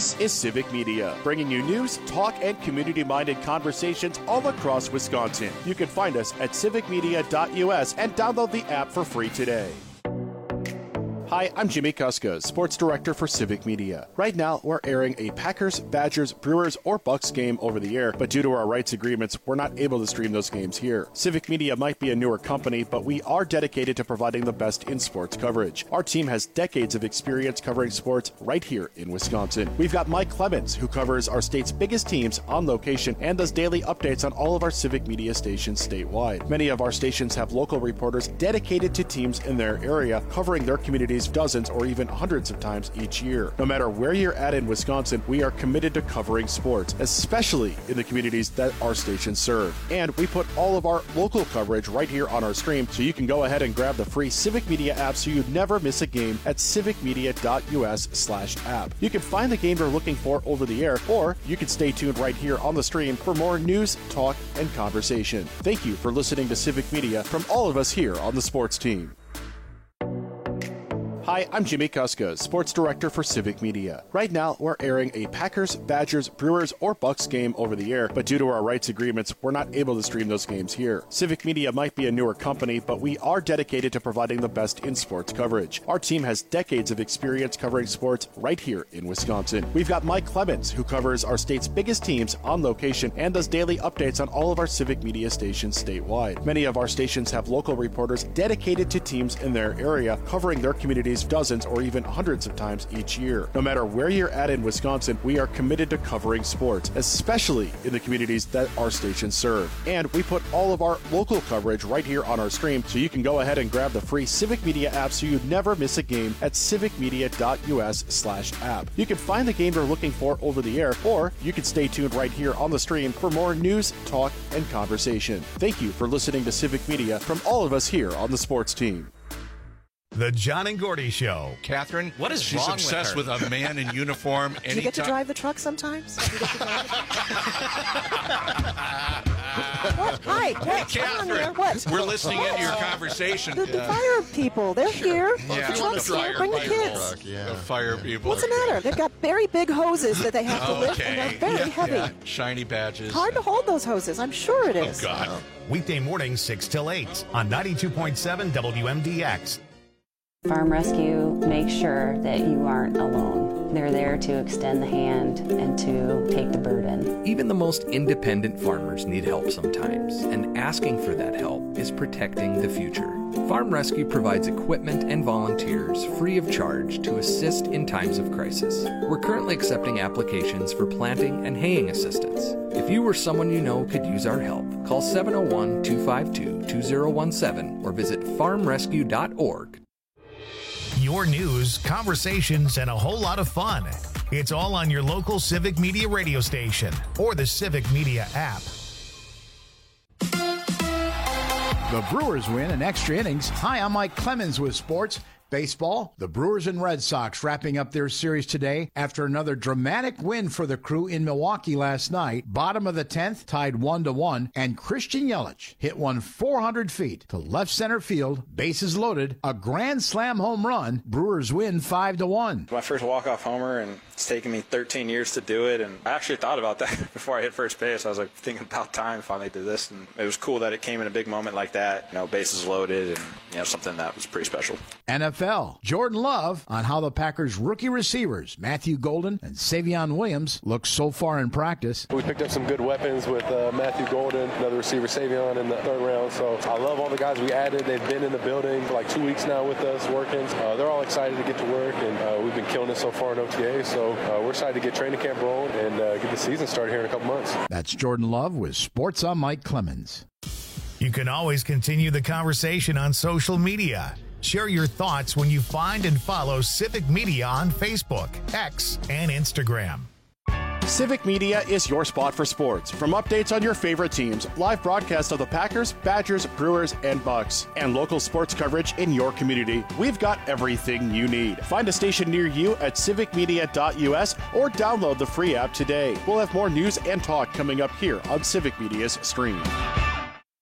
This is Civic Media, bringing you news, talk, and community-minded conversations all across Wisconsin. You can find us at civicmedia.us and download the app for free today. Hi, I'm Jimmy Kuska, Sports Director for Civic Media. Right now, we're airing a Packers, Badgers, Brewers, or Bucks game over the air, but due to our rights agreements, we're not able to stream those games here. Civic Media might be a newer company, but we are dedicated to providing the best in sports coverage. Our team has decades of experience covering sports right here in Wisconsin. We've got Mike Clemens, who covers our state's biggest teams on location and does daily updates on all of our Civic Media stations statewide. Many of our stations have local reporters dedicated to teams in their area, covering their communities dozens or even hundreds of times each year. No matter where you're at in Wisconsin, we are committed to covering sports, especially in the communities that our stations serve. And we put all of our local coverage right here on our stream, so you can go ahead and grab the free Civic Media app so you never miss a game at civicmedia.us/app. You can find the game you're looking for over the air, or you can stay tuned right here on the stream for more news, talk, and conversation. Thank you for listening to Civic Media from all of us here on the sports team. Hi, I'm Jimmy Kuska, Sports Director for Civic Media. Right now, we're airing a Packers, Badgers, Brewers, or Bucks game over the air, but due to our rights agreements, we're not able to stream those games here. Civic Media might be a newer company, but we are dedicated to providing the best in sports coverage. Our team has decades of experience covering sports right here in Wisconsin. We've got Mike Clemens, who covers our state's biggest teams on location and does daily updates on all of our Civic Media stations statewide. Many of our stations have local reporters dedicated to teams in their area, covering their communities dozens or even hundreds of times each year. No matter where you're at in Wisconsin, we are committed to covering sports, especially in the communities that our stations serve. And we put all of our local coverage right here on our stream, so you can go ahead and grab the free Civic Media app so you never miss a game at civicmedia.us/app. You can find the game you're looking for over the air, or you can stay tuned right here on the stream for more news, talk, and conversation. Thank you for listening to Civic Media from all of us here on the sports team. The John and Gordy Show. Catherine, what is she's wrong obsessed with her? with a man in uniform. Do you get to drive the truck sometimes? Do you get to drive What? Hi, Catherine, what? we're listening into your conversation. The fire people, they're here. Yeah. The truck's here. Bring the kids. The fire people. What's the matter? They've got very big hoses that they have to lift, and they're very heavy. Yeah. Shiny badges. Hard to hold those hoses. I'm sure it is. Oh, God. Weekday mornings 6 till 8 on 92.7 WMDX. Farm Rescue makes sure that you aren't alone. They're there to extend the hand and to take the burden. Even the most independent farmers need help sometimes, and asking for that help is protecting the future. Farm Rescue provides equipment and volunteers free of charge to assist in times of crisis. We're currently accepting applications for planting and haying assistance. If you or someone you know could use our help, call 701-252-2017 or visit farmrescue.org. Your news, conversations, and a whole lot of fun. It's all on your local Civic Media radio station or the Civic Media app. The Brewers win in extra innings. Hi, I'm Mike Clemens with sports. Baseball, the Brewers and Red Sox wrapping up their series today after another dramatic win for the Crew in Milwaukee last night. Bottom of the 10th, tied 1-1, and Christian Yelich hit one 400 feet to left center field, bases loaded, a grand slam home run. Brewers win 5-1. My first walk-off homer, and it's taken me 13 years to do it, and I actually thought about that before I hit first base. I was like thinking about time finally did this, and it was cool that it came in a big moment like that, bases loaded, and something that was pretty special. NFL, Jordan Love on how the Packers' rookie receivers, Matthew Golden and Savion Williams, look so far in practice. We picked up some good weapons with Matthew Golden, another receiver, Savion, in the third round. So I love all the guys we added. They've been in the building for like 2 weeks now with us working. They're all excited to get to work, and we've been killing it so far in OTA. So we're excited to get training camp rolling and get the season started here in a couple months. That's Jordan Love with Sports on Mike Clemens. You can always continue the conversation on social media. Share your thoughts when you find and follow Civic Media on Facebook, X, and Instagram. Civic Media is your spot for sports. From updates on your favorite teams, live broadcasts of the Packers, Badgers, Brewers, and Bucks, and local sports coverage in your community, we've got everything you need. Find a station near you at civicmedia.us or download the free app today. We'll have more news and talk coming up here on Civic Media's stream.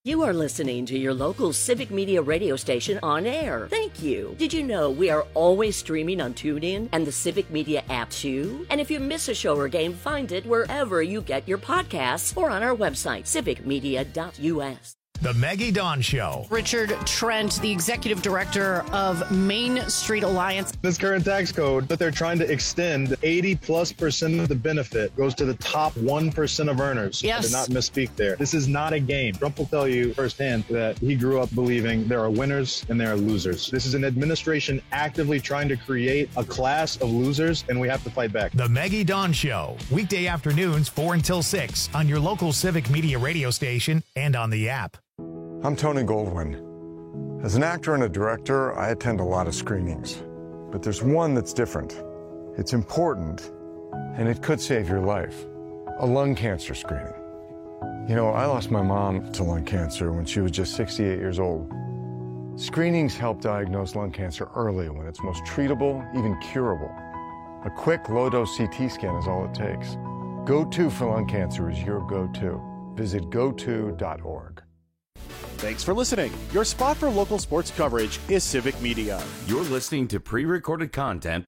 You are listening to your local Civic Media radio station on air. Thank you. Did you know we are always streaming on TuneIn and the Civic Media app too? And if you miss a show or game, find it wherever you get your podcasts or on our website, civicmedia.us. The Maggie Dawn Show. Richard Trent, the executive director of Main Street Alliance. This current tax code that they're trying to extend, 80+% of the benefit goes to the top 1% of earners. Yes. I did not misspeak there. This is not a game. Trump will tell you firsthand that he grew up believing there are winners and there are losers. This is an administration actively trying to create a class of losers, and we have to fight back. The Maggie Dawn Show. Weekday afternoons 4 until 6 on your local Civic Media radio station and on the app. I'm Tony Goldwyn. As an actor and a director, I attend a lot of screenings. But there's one that's different. It's important, and it could save your life. A lung cancer screening. You know, I lost my mom to lung cancer when she was just 68 years old. Screenings help diagnose lung cancer early when it's most treatable, even curable. A quick, low-dose CT scan is all it takes. GoTo for lung cancer is your go-to. Visit goto.org. Thanks for listening. Your spot for local sports coverage is Civic Media. You're listening to pre-recorded content.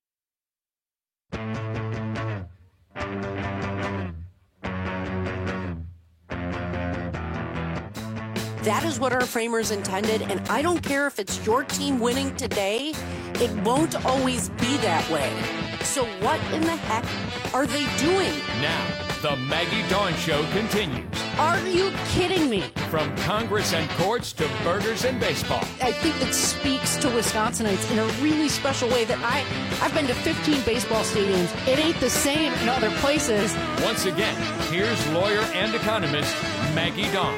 That is what our framers intended, and I don't care if it's your team winning today, it won't always be that way. So what in the heck are they doing? Now, the Maggie Dawn Show continues. Are you kidding me? From Congress and courts to burgers and baseball. I think that speaks to Wisconsinites in a really special way that I've been to 15 baseball stadiums. It ain't the same in other places. Once again, here's lawyer and economist Maggie Dawn.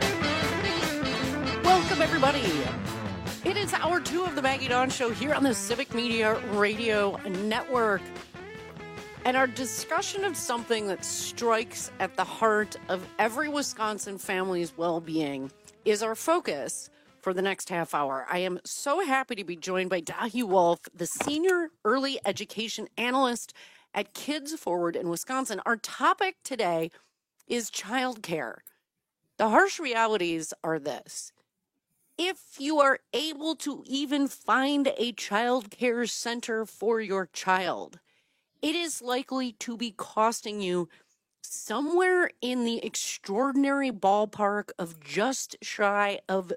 Welcome, everybody. It is hour 2 of the Maggie Dawn Show here on the Civic Media Radio Network. And our discussion of something that strikes at the heart of every Wisconsin family's well-being is our focus for the next half hour. I am so happy to be joined by Dahi Wolf, the Senior Early Education Analyst at Kids Forward in Wisconsin. Our topic today is childcare. The harsh realities are this. If you are able to even find a child care center for your child, it is likely to be costing you somewhere in the extraordinary ballpark of just shy of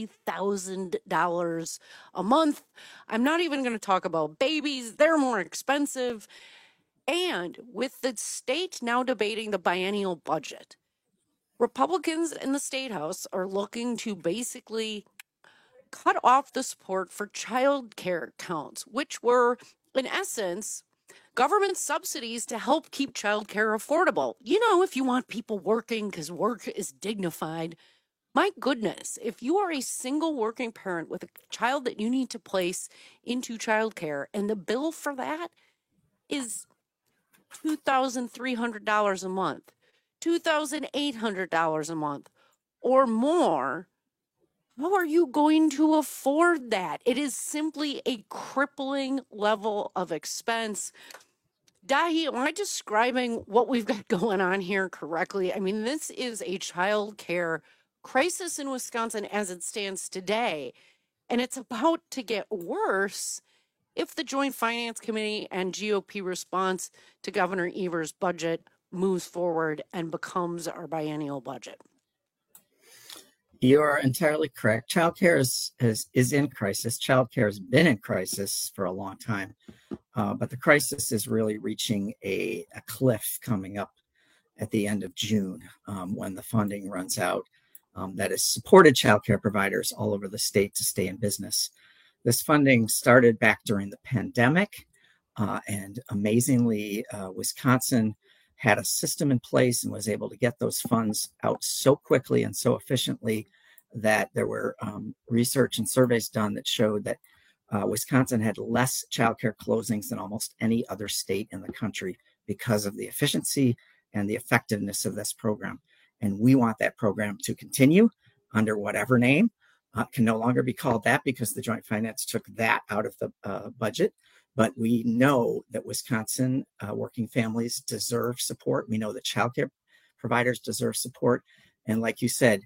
$3,000 a month. I'm not even going to talk about babies. They're more expensive. And with the state now debating the biennial budget, Republicans in the State House are looking to basically cut off the support for child care accounts, which were, in essence, government subsidies to help keep child care affordable. You know, if you want people working because work is dignified. My goodness, if you are a single working parent with a child that you need to place into child care, and the bill for that is $2,300 a month, $2,800 a month, or more, how are you going to afford that? It is simply a crippling level of expense. Dahi, am I describing what we've got going on here correctly? I mean, this is a child care crisis in Wisconsin as it stands today, and it's about to get worse if the Joint Finance Committee and GOP response to Governor Evers' budget moves forward and becomes our biennial budget. You are entirely correct. Childcare is in crisis. Childcare has been in crisis for a long time, but the crisis is really reaching a cliff coming up at the end of June when the funding runs out that has supported childcare providers all over the state to stay in business. This funding started back during the pandemic, and amazingly, Wisconsin had a system in place and was able to get those funds out so quickly and so efficiently that there were research and surveys done that showed that Wisconsin had less childcare closings than almost any other state in the country because of the efficiency and the effectiveness of this program. And we want that program to continue under whatever name. Can no longer be called that because the Joint Finance took that out of the budget. But we know that Wisconsin working families deserve support. We know that childcare providers deserve support. And like you said,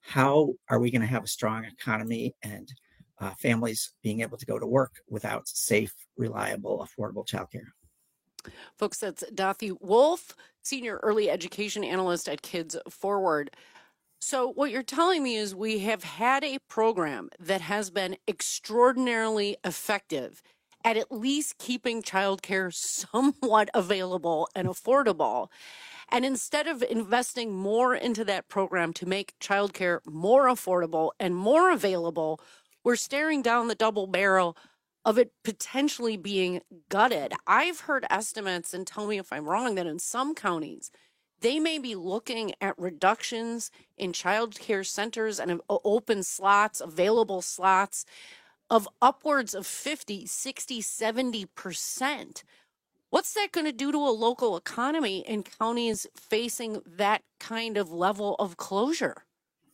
how are we going to have a strong economy and families being able to go to work without safe, reliable, affordable childcare? Folks, that's Dathi Wolf, Senior Early Education Analyst at Kids Forward. So what you're telling me is we have had a program that has been extraordinarily effective at least keeping childcare somewhat available and affordable. And instead of investing more into that program to make childcare more affordable and more available, we're staring down the double barrel of it potentially being gutted. I've heard estimates, and tell me if I'm wrong, that in some counties, they may be looking at reductions in child care centers and open slots, available slots of upwards of 50, 60, 70%. What's that going to do to a local economy in counties facing that kind of level of closure?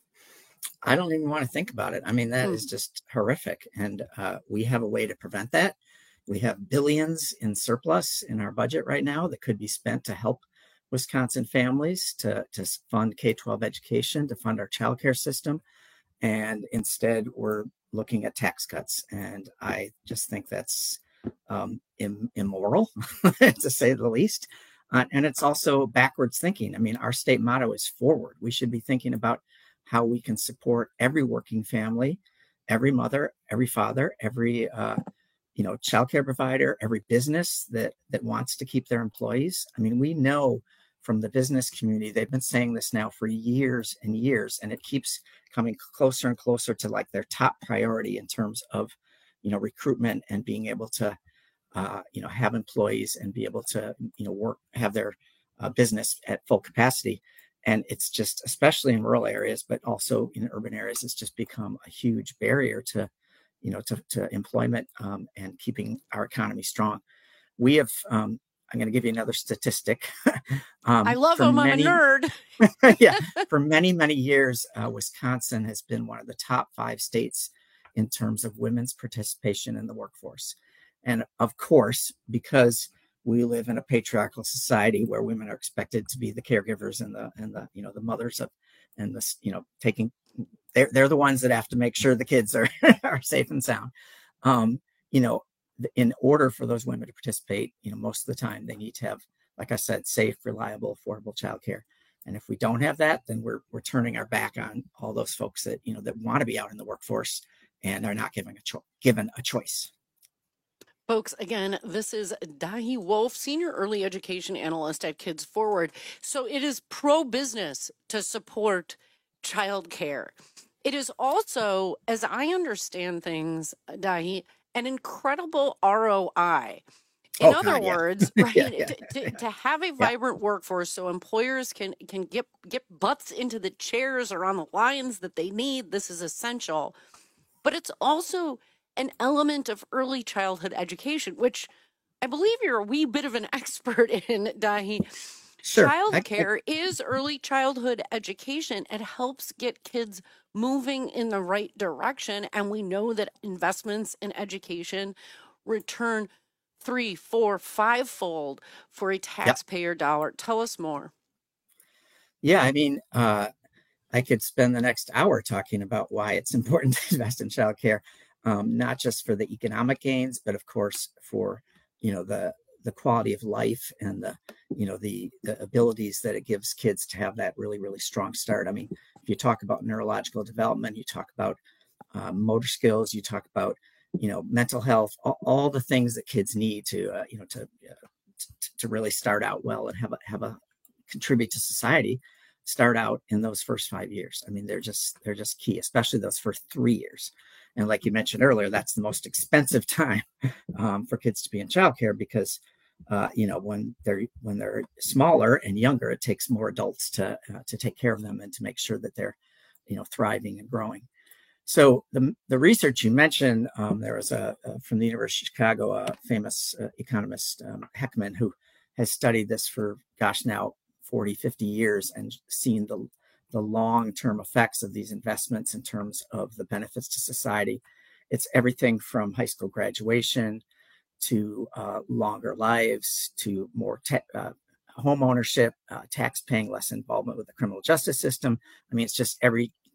I don't even want to think about it. I mean, that is just horrific. And we have a way to prevent that. We have billions in surplus in our budget right now that could be spent to help Wisconsin families to fund K-12 education, to fund our childcare system. And instead, we're looking at tax cuts. And I just think that's immoral, to say the least. And it's also backwards thinking. I mean, our state motto is forward. We should be thinking about how we can support every working family, every mother, every father, every childcare provider, every business that wants to keep their employees. I mean, we know from the business community, they've been saying this now for years and years, and it keeps coming closer and closer to like their top priority in terms of, recruitment and being able to, have employees and be able to, have their business at full capacity. And it's just, especially in rural areas, but also in urban areas, it's just become a huge barrier to employment and keeping our economy strong. We have, I'm going to give you another statistic. I love them. I'm a nerd. Yeah. For many, many years, Wisconsin has been one of the top 5 states in terms of women's participation in the workforce. And of course, because we live in a patriarchal society where women are expected to be the caregivers and the mothers of, and the, taking, they're the ones that have to make sure the kids are, are safe and sound. In order for those women to participate, most of the time they need to have, like I said, safe, reliable, affordable childcare. And if we don't have that, then we're turning our back on all those folks that, that want to be out in the workforce and are not given a choice. Folks, again, this is Dahi Wolf, Senior Early Education Analyst at Kids Forward. So it is pro-business to support childcare. It is also, as I understand things, Dahi, an incredible ROI. In other words, right, to have a vibrant workforce so employers can get butts into the chairs or on the lines that they need, this is essential. But it's also an element of early childhood education, which I believe you're a wee bit of an expert in, Dahi. Sure. Childcare is early childhood education. It helps get kids moving in the right direction. And we know that investments in education return 3, 4, 5-fold for a taxpayer dollar. Tell us more. Yeah, I mean, I could spend the next hour talking about why it's important to invest in childcare. Not just for the economic gains, but of course for, the quality of life and the abilities that it gives kids to have that really, really strong start. I mean, if you talk about neurological development, you talk about motor skills, you talk about, mental health, all the things that kids need to really start out well and have a contribute to society, start out in those first 5 years. I mean, they're just key, especially those first 3 years. And like you mentioned earlier, that's the most expensive time for kids to be in childcare because, when they're smaller and younger, it takes more adults to take care of them and to make sure that they're, thriving and growing. So the research you mentioned, there was from the University of Chicago, a famous economist, Heckman, who has studied this for, now 40, 50 years and seen the long-term effects of these investments in terms of the benefits to society. It's everything from high school graduation to longer lives, to more home ownership, tax paying, less involvement with the criminal justice system. I mean, it's just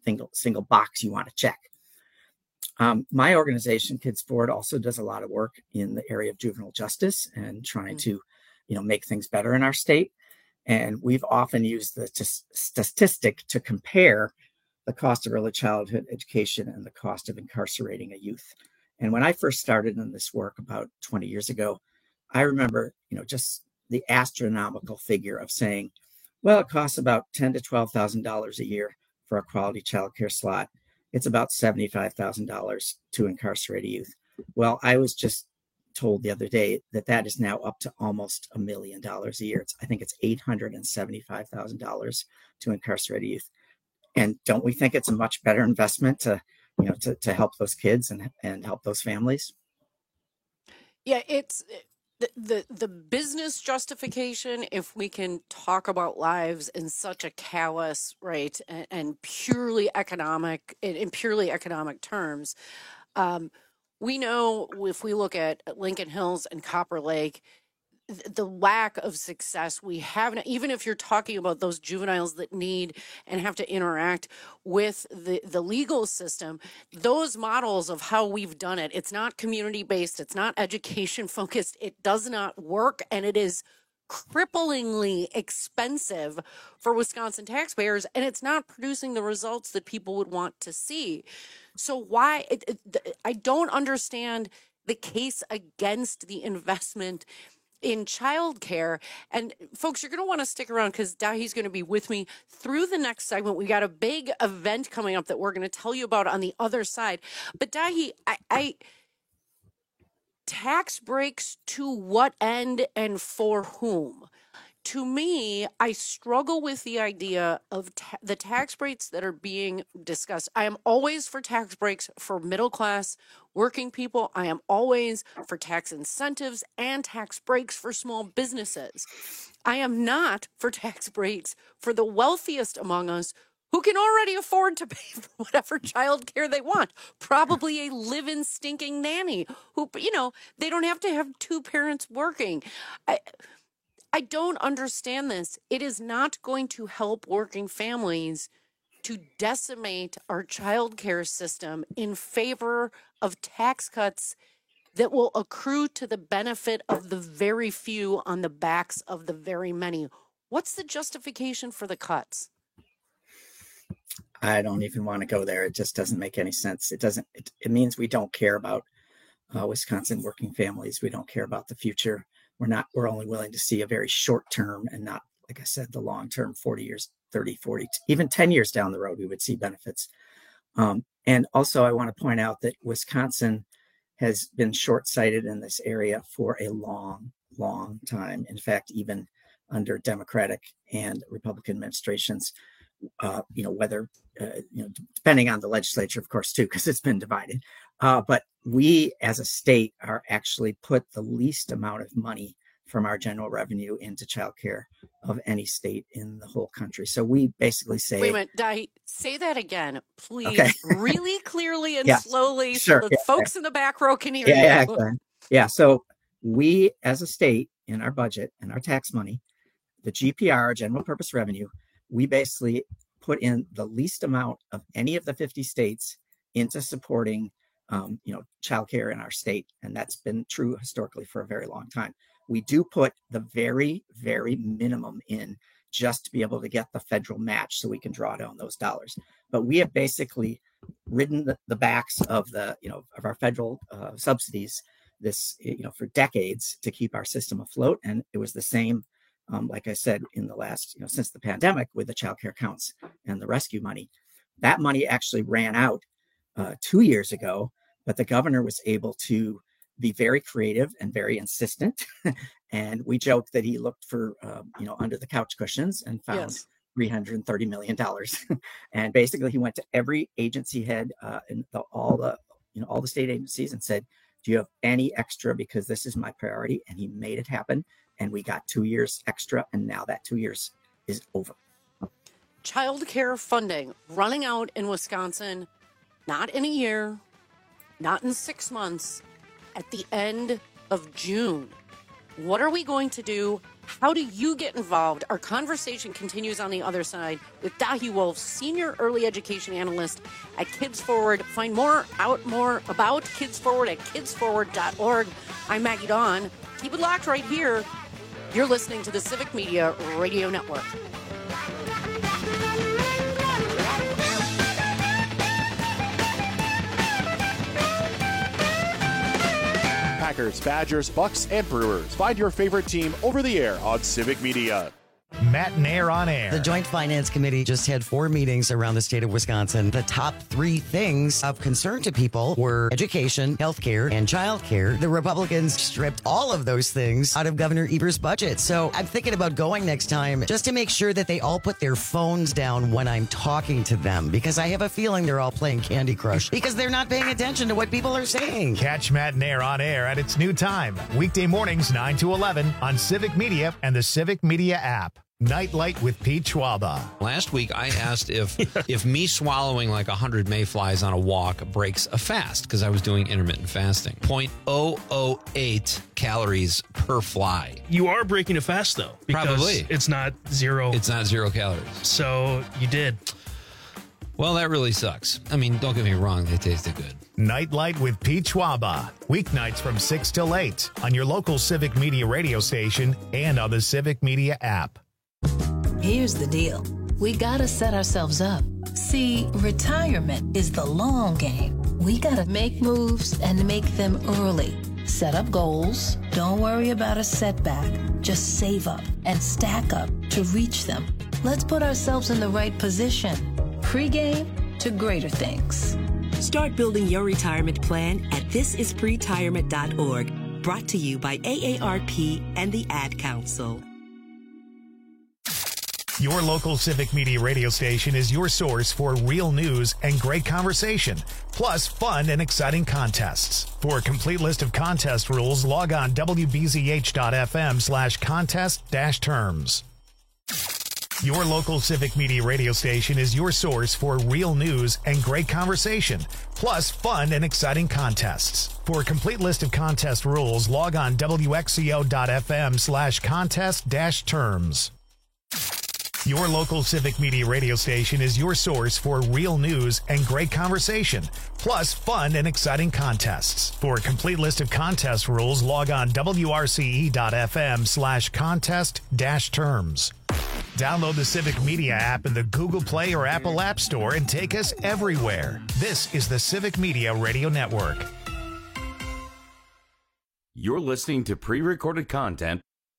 single box you want to check. My organization, Kids Forward, also does a lot of work in the area of juvenile justice and trying to, make things better in our state. And we've often used the statistic to compare the cost of early childhood education and the cost of incarcerating a youth. And when I first started in this work about 20 years ago, I remember, just the astronomical figure of saying, well, it costs about $10,000 to $12,000 a year for a quality childcare slot. It's about $75,000 to incarcerate a youth. Well, I was just told the other day that is now up to almost $1 million a year. I think it's $875,000 to incarcerate a youth. And don't we think it's a much better investment to help those kids and help those families? Yeah, it's the business justification, if we can talk about lives in such a callous, right, and purely economic, in purely economic terms. We know if we look at Lincoln Hills and Copper Lake, the lack of success we have, even if you're talking about those juveniles that need and have to interact with the legal system, those models of how we've done it, it's not community-based, it's not education-focused, it does not work, and it is cripplingly expensive for Wisconsin taxpayers, and it's not producing the results that people would want to see. So why, I don't understand the case against the investment in childcare. And folks, you're going to want to stick around because Dahi's going to be with me through the next segment. We got a big event coming up that we're going to tell you about on the other side. But Dahi, I tax breaks to what end and for whom? To me, I struggle with the idea of the tax breaks that are being discussed. I am always for tax breaks for middle class working people. I am always for tax incentives and tax breaks for small businesses. I am not for tax breaks for the wealthiest among us who can already afford to pay for whatever child care they want. Probably a live-in stinking nanny who, they don't have to have two parents working. I don't understand this. It is not going to help working families to decimate our child care system in favor of tax cuts that will accrue to the benefit of the very few on the backs of the very many. What's the justification for the cuts? I don't even want to go there. It just doesn't make any sense. It means we don't care about Wisconsin working families. We don't care about the future. We're only willing to see a very short term and not, like I said, the long term, 40 years, 30, 40, even 10 years down the road, we would see benefits. And also I want to point out that Wisconsin has been short-sighted in this area for a long, long time. In fact, even under Democratic and Republican administrations, whether, depending on the legislature, of course, too, because it's been divided. But we as a state are actually put the least amount of money from our general revenue into childcare of any state in the whole country. So we basically say— Wait a minute, Dahi, say that again, please, okay. Really clearly and yes, slowly sure, so that folks in the back row can hear you. Yeah, so we as a state, in our budget and our tax money, the GPR, general purpose revenue, we basically put in the least amount of any of the 50 states into supporting childcare in our state. And that's been true historically for a very long time. We do put the very, very minimum in just to be able to get the federal match so we can draw down those dollars. But we have basically ridden the backs of of our federal subsidies for decades to keep our system afloat. And it was the same, like I said, in the last, since the pandemic with the child care counts and the rescue money. That money actually ran out 2 years ago, but the governor was able to be very creative and very insistent. And we joke that he looked for, under the couch cushions and found $330 million. And basically he went to every agency head and all the state agencies and said, do you have any extra? Because this is my priority. And he made it happen. And we got 2 years extra. And now that 2 years is over. Child care funding running out in Wisconsin, not in a year, not in 6 months, at the end of June. What are we going to do? How do you get involved? Our conversation continues on the other side with Dahi Wolf, Senior Early Education Analyst at Kids Forward. Find more about Kids Forward at kidsforward.org. I'm Maggie Dawn. Keep it locked right here. You're listening to the Civic Media Radio Network. Packers, Badgers, Bucks, and Brewers. Find your favorite team over the air on Civic Media. Matt Nair on air. The Joint Finance Committee just had 4 meetings around the state of Wisconsin. The top 3 things of concern to people were education, healthcare, and childcare. The Republicans stripped all of those things out of Governor Evers' budget. So I'm thinking about going next time just to make sure that they all put their phones down when I'm talking to them, because I have a feeling they're all playing Candy Crush because they're not paying attention to what people are saying. Catch Matt Nair on air at its new time, weekday mornings 9 to 11 on Civic Media and the Civic Media app. Nightlight with Pete Schwaba. Last week, I asked if me swallowing like 100 mayflies on a walk breaks a fast, because I was doing intermittent fasting. 0.008 calories per fly. You are breaking a fast, though. Because Probably. It's not zero. It's not 0 calories. So you did. Well, that really sucks. I mean, don't get me wrong. They tasted good. Nightlight with Pete Schwaba. Weeknights from 6 till 8 on your local Civic Media radio station and on the Civic Media app. Here's the deal. We gotta set ourselves up. See, retirement is the long game. We gotta make moves and make them early. Set up goals. Don't worry about a setback. Just save up and stack up to reach them. Let's put ourselves in the right position. Pre-game to greater things. Start building your retirement plan at thisispretirement.org. Brought to you by AARP and the Ad Council. Your local Civic Media radio station is your source for real news and great conversation, plus fun and exciting contests. For a complete list of contest rules, log on wbzh.fm/contest-terms. Your local Civic Media radio station is your source for real news and great conversation, plus fun and exciting contests. For a complete list of contest rules, log on wxco.fm/contest-terms. Your local Civic Media radio station is your source for real news and great conversation, plus fun and exciting contests. For a complete list of contest rules, log on wrce.fm/contest-terms. Download the Civic Media app in the Google Play or Apple App Store and take us everywhere. This is the Civic Media Radio Network. You're listening to pre-recorded content.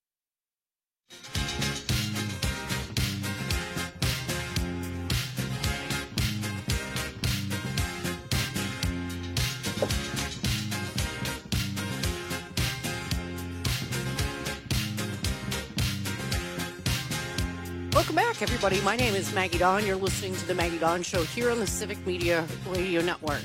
Welcome back, everybody. My name is Maggie Dawn. You're listening to The Maggie Dawn Show here on the Civic Media Radio Network.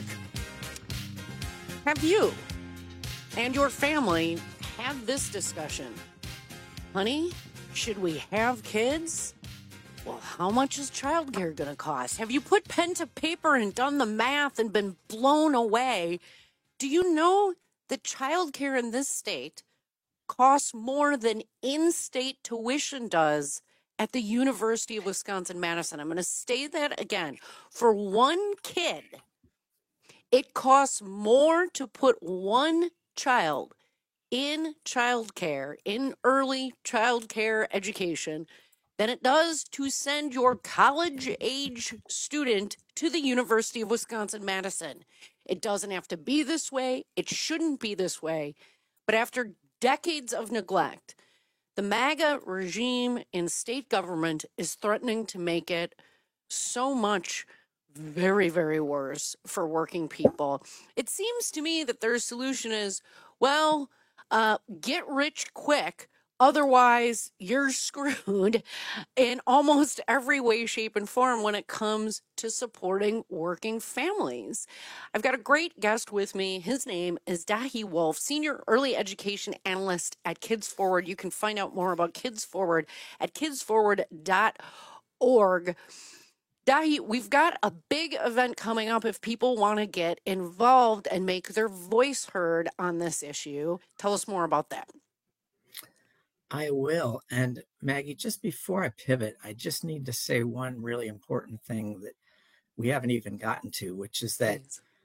Have you and your family had this discussion? Honey, should we have kids? Well, how much is childcare going to cost? Have you put pen to paper and done the math and been blown away? Do you know that childcare in this state costs more than in-state tuition does at the University of Wisconsin-Madison? I'm going to say that again. For one kid, it costs more to put one child in childcare, in early childcare education, than it does to send your college-age student to the University of Wisconsin-Madison. It doesn't have to be this way. It shouldn't be this way. But after decades of neglect, the MAGA regime in state government is threatening to make it so much very, very worse for working people. It seems to me that their solution is, well, get rich quick. Otherwise, you're screwed in almost every way, shape, and form when it comes to supporting working families. I've got a great guest with me. His name is Dahi Wolf, Senior Early Education Analyst at Kids Forward. You can find out more about Kids Forward at kidsforward.org. Dahi, we've got a big event coming up if people want to get involved and make their voice heard on this issue. Tell us more about that. I will. And Maggie, just before I pivot, I just need to say one really important thing that we haven't even gotten to, which is that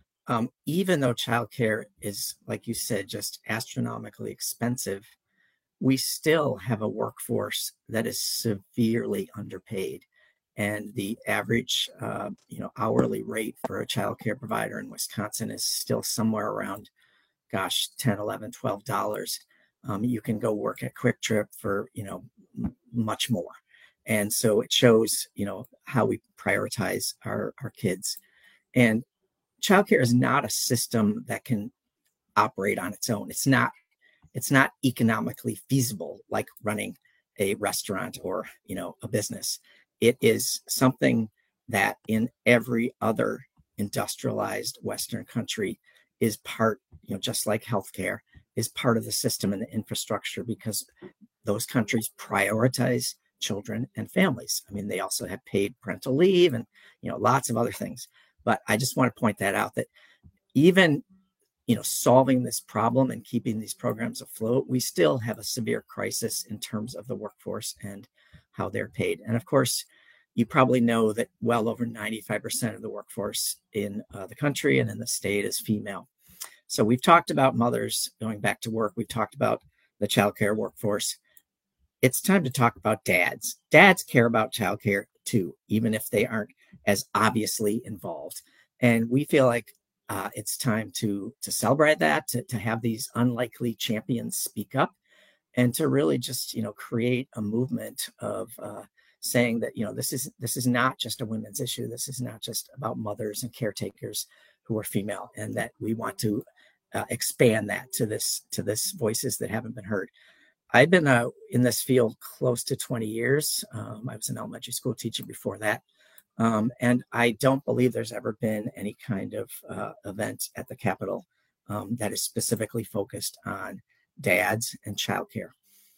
even though childcare is, like you said, just astronomically expensive, we still have a workforce that is severely underpaid. And the average, hourly rate for a childcare provider in Wisconsin is still somewhere around, $10, $11, $12. You can go work at Quick Trip for, much more. And so it shows, how we prioritize our kids. And childcare is not a system that can operate on its own. It's not economically feasible like running a restaurant or, a business. It is something that in every other industrialized Western country is part, just like healthcare, is part of the system and the infrastructure, because those countries prioritize children and families. I mean, they also have paid parental leave and, lots of other things. But I just want to point that out, that even, solving this problem and keeping these programs afloat, we still have a severe crisis in terms of the workforce and how they're paid. And of course, you probably know that well over 95% of the workforce in the country and in the state is female. So we've talked about mothers going back to work. We've talked about the childcare workforce. It's time to talk about dads. Dads care about childcare too, even if they aren't as obviously involved. And we feel like it's time to celebrate that, to have these unlikely champions speak up, and to really just, create a movement of saying that, this is not just a women's issue. This is not just about mothers and caretakers who are female, and that we want to expand that to this voices that haven't been heard. I've been in this field close to 20 years. I was an elementary school teacher before that. And I don't believe there's ever been any kind of event at the Capitol that is specifically focused on dads and childcare.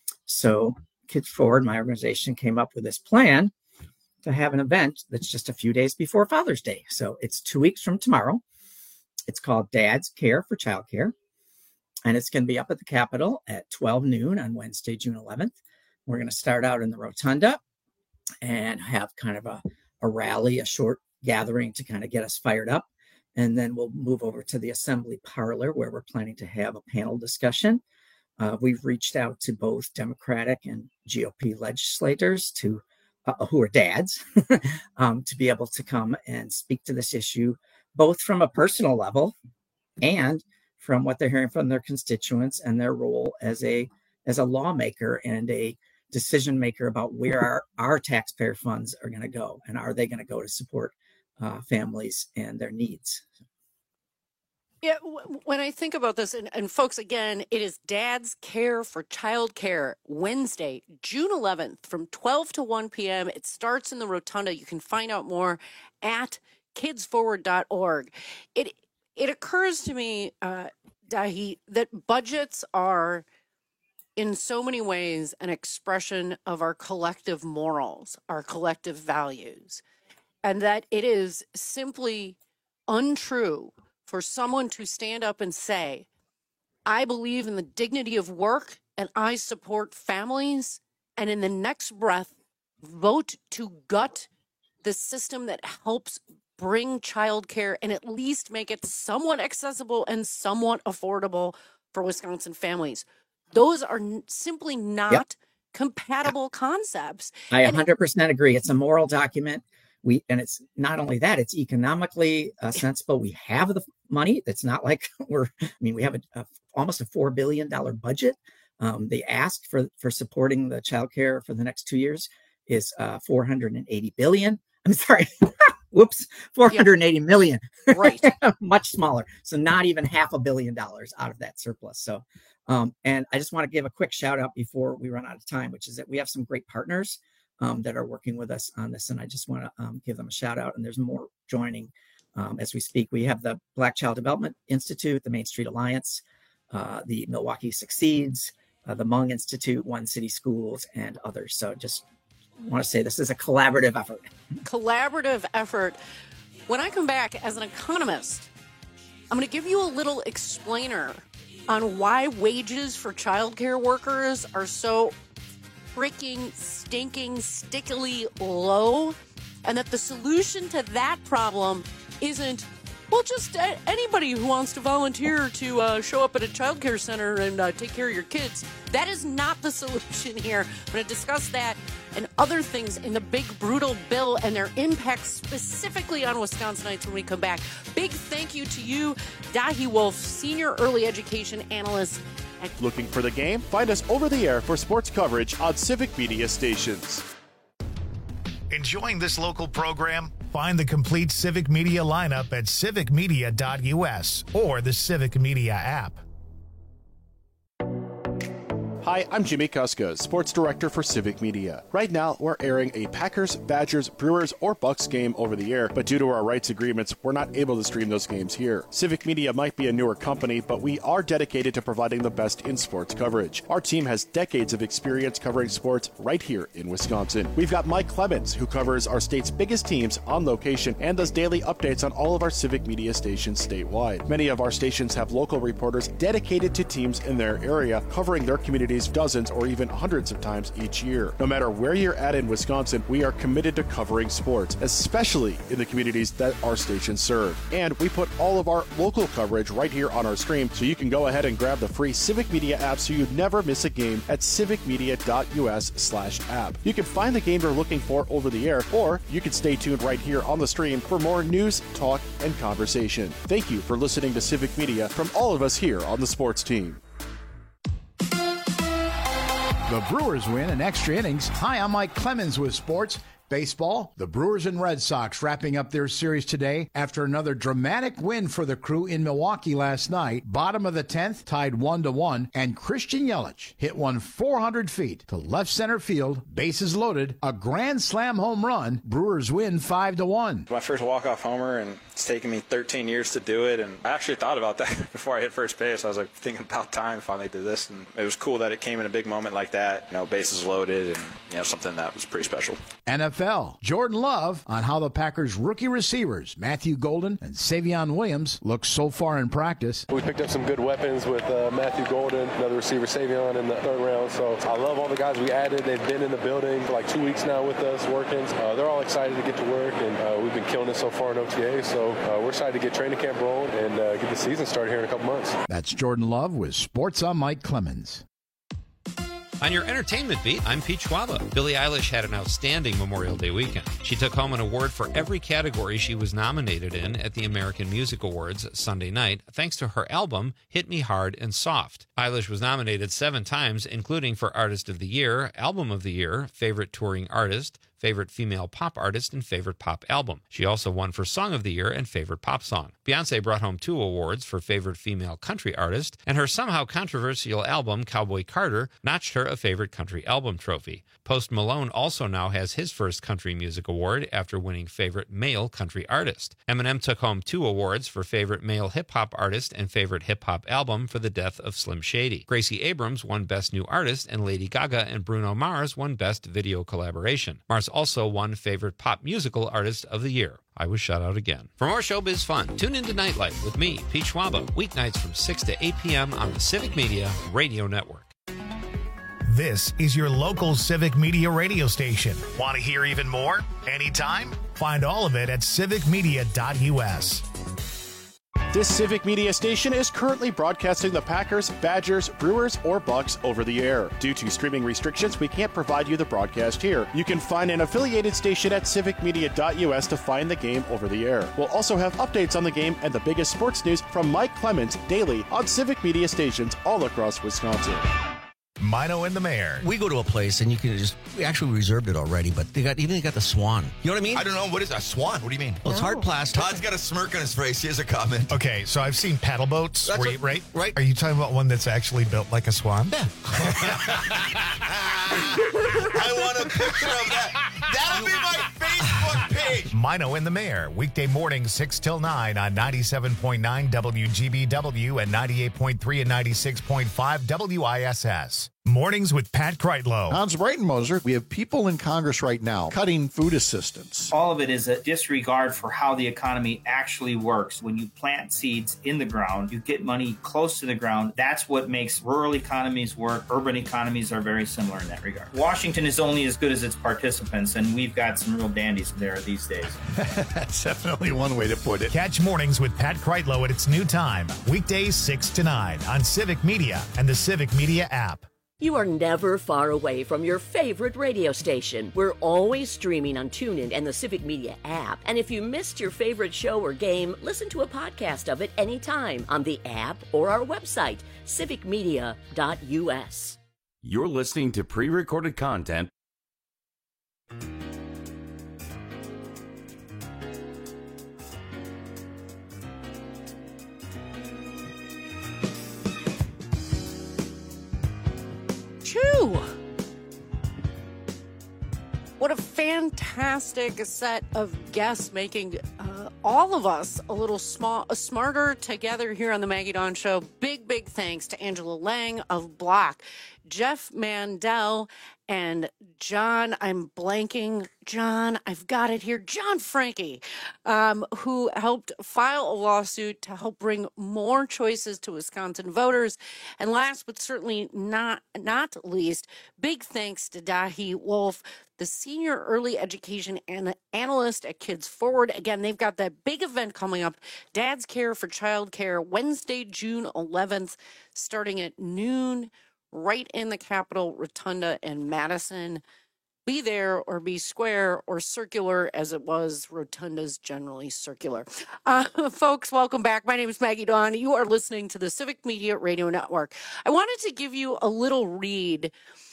So Kids Forward, my organization, came up with this plan to have an event that's just a few days before Father's Day. So it's 2 weeks from tomorrow. It's called Dads Care for Childcare. And it's going to be up at the Capitol at 12 noon on Wednesday, June 11th. We're going to start out in the Rotunda and have kind of a rally, a short gathering to kind of get us fired up. And then we'll move over to the Assembly Parlor, where we're planning to have a panel discussion. We've reached out to both Democratic and GOP legislators who are dads to be able to come and speak to this issue, both from a personal level and from what they're hearing from their constituents and their role as a lawmaker and a decision maker about where our taxpayer funds are going to go, and are they going to go to support families and their needs. Yeah, when I think about this, and folks, again, it is Dad's Care for Childcare, Wednesday, June 11th from 12 to 1 p.m. It starts in the Rotunda. You can find out more at kidsforward.org. It occurs to me, Dahi, that budgets are in so many ways an expression of our collective morals, our collective values, and that it is simply untrue for someone to stand up and say, I believe in the dignity of work and I support families, and in the next breath, vote to gut the system that helps bring childcare and at least make it somewhat accessible and somewhat affordable for Wisconsin families. Those are simply not compatible concepts. I 100% agree. It's a moral document. And it's not only that, it's economically sensible. We have the money. It's not like we have almost a $4 billion budget. The ask for supporting the childcare for the next 2 years is $480 billion. I'm sorry. Whoops, $480 million. Right. Much smaller. So not even $500 million out of that surplus. So, and I just want to give a quick shout out before we run out of time, which is that we have some great partners that are working with us on this. And I just want to give them a shout out. And there's more joining as we speak. We have the Black Child Development Institute, the Main Street Alliance, the Milwaukee Succeeds, the Hmong Institute, One City Schools, and others. So just want to say this is a collaborative effort. Collaborative effort. When I come back as an economist, I'm going to give you a little explainer on why wages for childcare workers are so freaking stinking stickily low, and that the solution to that problem isn't, well, just anybody who wants to volunteer to show up at a child care center and take care of your kids. That is not the solution here. I'm going to discuss that and other things in the big, brutal bill and their impacts specifically on Wisconsinites when we come back. Big thank you to you, Dahi Wolf, Senior Early Education Analyst. Looking for the game? Find us over the air for sports coverage on Civic Media stations. Enjoying this local program? Find the complete Civic Media lineup at civicmedia.us or the Civic Media app. Hi, I'm Jimmy Kuska, Sports Director for Civic Media. Right now, we're airing a Packers, Badgers, Brewers, or Bucks game over the air, but due to our rights agreements, we're not able to stream those games here. Civic Media might be a newer company, but we are dedicated to providing the best in sports coverage. Our team has decades of experience covering sports right here in Wisconsin. We've got Mike Clemens, who covers our state's biggest teams on location and does daily updates on all of our Civic Media stations statewide. Many of our stations have local reporters dedicated to teams in their area, covering their communities dozens or even hundreds of times each year. No matter where you're at in Wisconsin, we are committed to covering sports, especially in the communities that our stations serve. And we put all of our local coverage right here on our stream, so you can go ahead and grab the free Civic Media app so you never miss a game at civicmedia.us/app. You can find the game you're looking for over the air, or you can stay tuned right here on the stream for more news, talk, and conversation. Thank you for listening to Civic Media from all of us here on the sports team. The Brewers win in extra innings. Hi, I'm Mike Clemens with sports. Baseball, the Brewers and Red Sox wrapping up their series today after another dramatic win for the Crew in Milwaukee last night. Bottom of the 10th, tied 1-1, and Christian Yelich hit one 400 feet to left center field, bases loaded, a grand slam home run. Brewers win 5-1. My first walk-off homer, and it's taken me 13 years to do it, and I actually thought about that before I hit first base. I was like thinking about time finally did this, and it was cool that it came in a big moment like that, bases loaded, and something that was pretty special. NFL, Jordan Love on how the Packers' rookie receivers, Matthew Golden and Savion Williams, look so far in practice. We picked up some good weapons with Matthew Golden, another receiver, Savion, in the third round. So I love all the guys we added. They've been in the building for like 2 weeks now with us working. They're all excited to get to work, and we've been killing it so far in OTA. So we're excited to get training camp rolling and get the season started here in a couple months. That's Jordan Love with Sports on Mike Clemens. On your entertainment beat, I'm Pete Schwaba. Billie Eilish had an outstanding Memorial Day weekend. She took home an award for every category she was nominated in at the American Music Awards Sunday night, thanks to her album, Hit Me Hard and Soft. Eilish was nominated 7 times, including for Artist of the Year, Album of the Year, Favorite Touring Artist, Favorite Female Pop Artist, and Favorite Pop Album. She also won for Song of the Year and Favorite Pop Song. Beyoncé brought home 2 awards for Favorite Female Country Artist, and her somehow controversial album, Cowboy Carter, notched her a Favorite Country Album trophy. Post Malone also now has his first country music award after winning Favorite Male Country Artist. Eminem took home 2 awards for Favorite Male Hip Hop Artist and Favorite Hip Hop Album for the death of Slim Shady. Gracie Abrams won Best New Artist, and Lady Gaga and Bruno Mars won Best Video Collaboration. Mars also won Favorite Pop Musical Artist of the Year. I was shut out again. For more showbiz fun, tune into Nightlife with me, Pete Schwaba, weeknights from 6 to 8 p.m. on the Civic Media Radio Network. This is your local Civic Media radio station. Want to hear even more? Anytime? Find all of it at civicmedia.us. This Civic Media station is currently broadcasting the Packers, Badgers, Brewers, or Bucks over the air. Due to streaming restrictions, we can't provide you the broadcast here. You can find an affiliated station at civicmedia.us to find the game over the air. We'll also have updates on the game and the biggest sports news from Mike Clemens daily on Civic Media stations all across Wisconsin. Mino and the Mayor. We go to a place and you can we actually reserved it already, but they got the swan. You know what I mean? I don't know. What is a swan? What do you mean? Well, it's hard plastic. Todd's got a smirk on his face. He has a comment. Okay, so I've seen paddle boats. Right? Are you talking about one that's actually built like a swan? Yeah. I want a picture of that. That'll be my Facebook page. Mino and the Mayor, weekday mornings 6 till 9 on 97.9 WGBW and 98.3 and 96.5 WISS. Mornings with Pat Kreitlow. Hans Breitenmoser, we have people in Congress right now cutting food assistance. All of it is a disregard for how the economy actually works. When you plant seeds in the ground, you get money close to the ground. That's what makes rural economies work. Urban economies are very similar in that regard. Washington is only as good as its participants, and we've got some real dandies there these days. That's definitely one way to put it. Catch Mornings with Pat Kreitlow at its new time, weekdays 6 to 9 on Civic Media and the Civic Media app. You are never far away from your favorite radio station. We're always streaming on TuneIn and the Civic Media app. And if you missed your favorite show or game, listen to a podcast of it anytime on the app or our website, civicmedia.us. You're listening to pre-recorded content. Chew! What a fantastic set of guests, making all of us a little smarter together here on the Maggie Dawn Show. Big thanks to Angela Lang of Block, Jeff Mandel, and John, I'm blanking, John, I've got it here, John Frankie, who helped file a lawsuit to help bring more choices to Wisconsin voters. And last but certainly not least, big thanks to Dahi Wolf, the senior early education analyst at Kids Forward. Again, they've got that big event coming up, Dad's Care for Child Care, Wednesday, June 11th, starting at noon, right in the Capitol Rotunda in Madison. Be there or be square or circular, as it was. Rotunda's generally circular. Folks, welcome back. My name is Maggie Dawn. You are listening to the Civic Media Radio Network. I wanted to give you a little read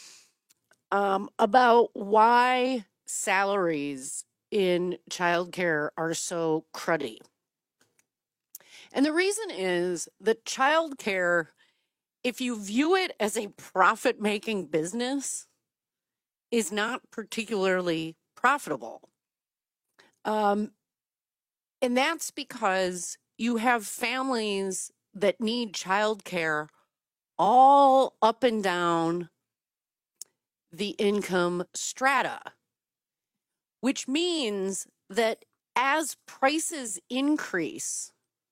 about why salaries in childcare are so cruddy. And the reason is that childcare, if you view it as a profit-making business, is not particularly profitable. And that's because you have families that need childcare all up and down the income strata, which means that as prices increase,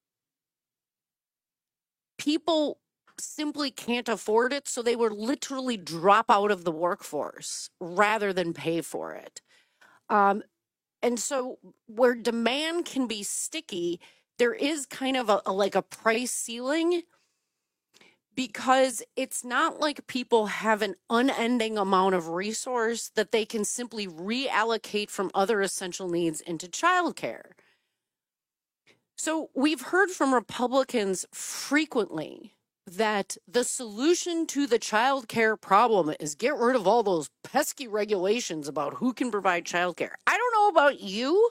people simply can't afford it, so they will literally drop out of the workforce rather than pay for it. And so where demand can be sticky, there is kind of a price ceiling, because it's not like people have an unending amount of resource that they can simply reallocate from other essential needs into childcare. So we've heard from Republicans frequently that the solution to the child care problem is get rid of all those pesky regulations about who can provide child care. I don't know about you,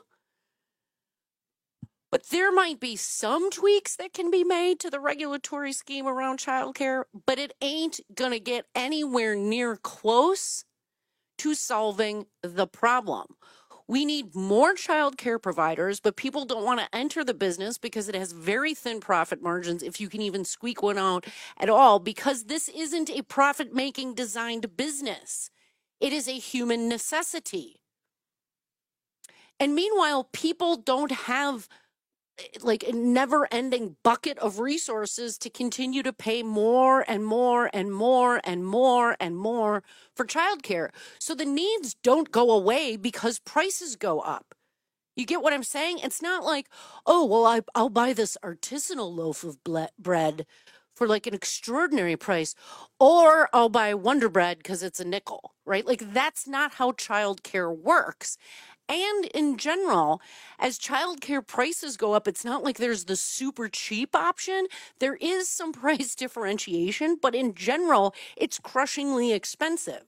but there might be some tweaks that can be made to the regulatory scheme around child care, but it ain't going to get anywhere near close to solving the problem. We need more child care providers, but people don't want to enter the business because it has very thin profit margins, if you can even squeak one out at all, because this isn't a profit-making designed business. It is a human necessity. And meanwhile, people don't have like a never-ending bucket of resources to continue to pay more and more and more and more and more for childcare. So the needs don't go away because prices go up. You get what I'm saying? It's not like, oh, well, I'll buy this artisanal loaf of bread for like an extraordinary price, or I'll buy Wonder Bread because it's a nickel, right? Like, that's not how childcare works. And in general, as childcare prices go up, it's not like there's the super cheap option. There is some price differentiation, but in general, it's crushingly expensive.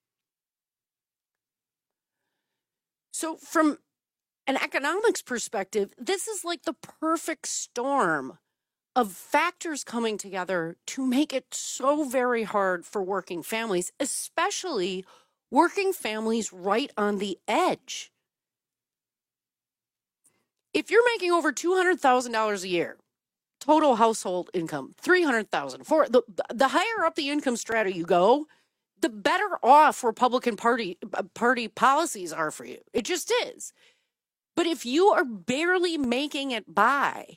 So from an economics perspective, this is like the perfect storm of factors coming together to make it so very hard for working families, especially working families right on the edge. If you're making over $200,000 a year, total household income, $300,000, for the higher up the income strata you go, the better off Republican Party policies are for you. It just is. But if you are barely making it by,